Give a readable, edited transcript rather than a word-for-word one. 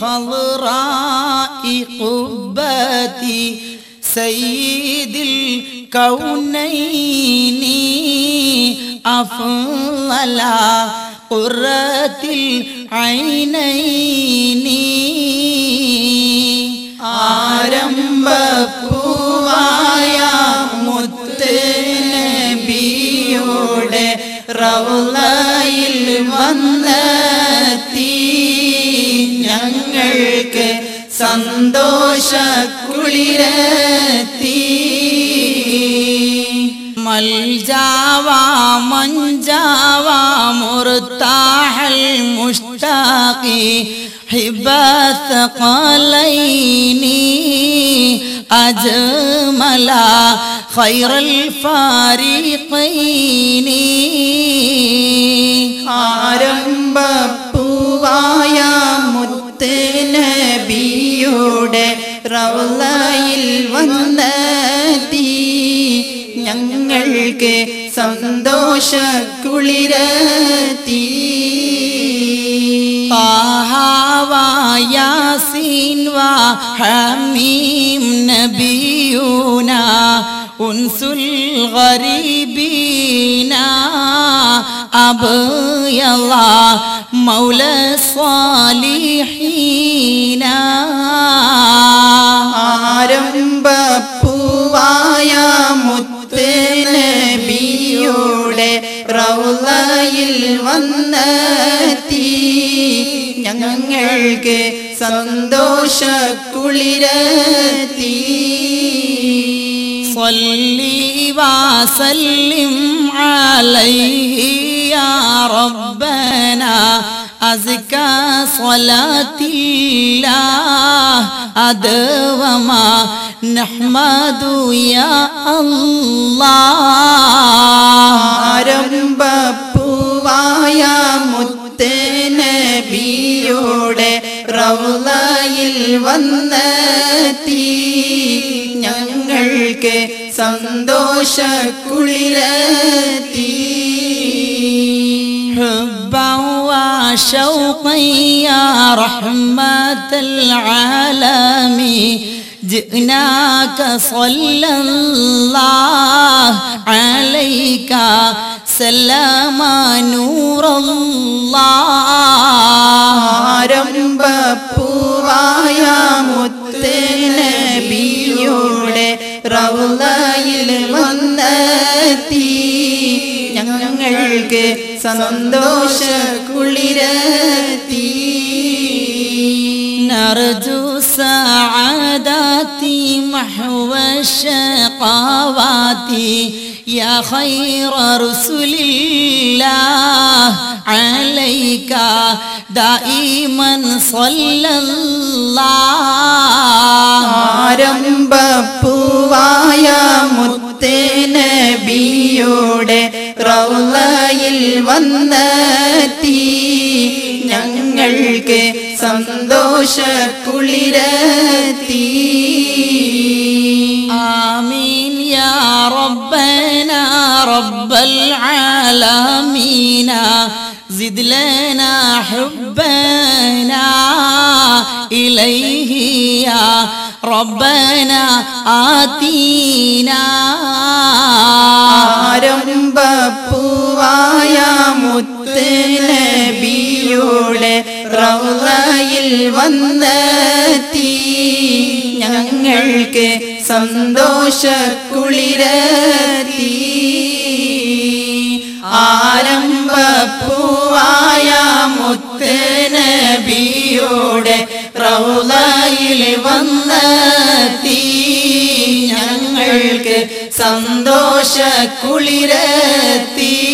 خضراء قبتي سيد الكونين أفضل قرة العينين ആരംഭപ്പൂവായ മുത്ത് നബിയുടെ റൗളയിൽ വന്നെത്തി ഞങ്ങൾക്ക് സന്തോഷക്കുളിരത്തി ملجاوا منجاوا مرتاح المشتاق حبا ثقلين أجملا خير الفارقين ആരംഭപ്പൂവായ മുത്ത് നബിയുടെ റൗളയിൽ വന്നെത്തി ഞങ്ങൾക്ക് സന്തോഷക്കുളിരത്തി طه وياسين وحميم نبينا أنس الغريبين أبيض مولى الصالحين ആരംഭപ്പൂവായ മുത്ത് നബിയുടെ റൗളയിൽ വന്നെത്തി ഞങ്ങൾക്ക് സന്തോഷക്കുളിരത്തി صلي وسلم عليه يا ربنا أزكى صلاة الله أدوما نحمد يا الله ആരംഭപ്പൂവായ മുത്ത് നബിയുടെ റൗളയിൽ വന്നെത്തി ഞങ്ങൾക്ക് സന്തോഷക്കുളിരത്തി حبا وشوقا يا رحمة العالمين جئناك صلى الله عليك سلام نور الله ആരംഭപ്പൂവായ മുത്ത് നബിയുടെ റൗളയിൽ വന്നെത്തി ഞങ്ങൾക്ക് സന്തോഷക്കുളിരത്തി نرجو سعادتي محو الشقوات يا خير رسل الله عليك دائما صلى الله ആരംഭപ്പൂവായ മുത്ത് നബിയുടെ റൗളയിൽ വന്നെത്തി ഞങ്ങൾക്ക് സന്തോഷക്കുളിരത്തി آمين يا ربنا رب العالمين زد لنا حبنا إليه يا ربنا آتينا ആരംഭപ്പൂവായ മുത്ത് നബിയുടെ റൗളയിൽ വന്നെത്തി ഞങ്ങൾക്ക് സന്തോഷക്കുളിരത്തി ആരംഭപ്പൂവായ മുത്ത് നബിയുടെ റൗളയിൽ വന്നെത്തി ഞങ്ങൾക്ക് സന്തോഷക്കുളിരത്തി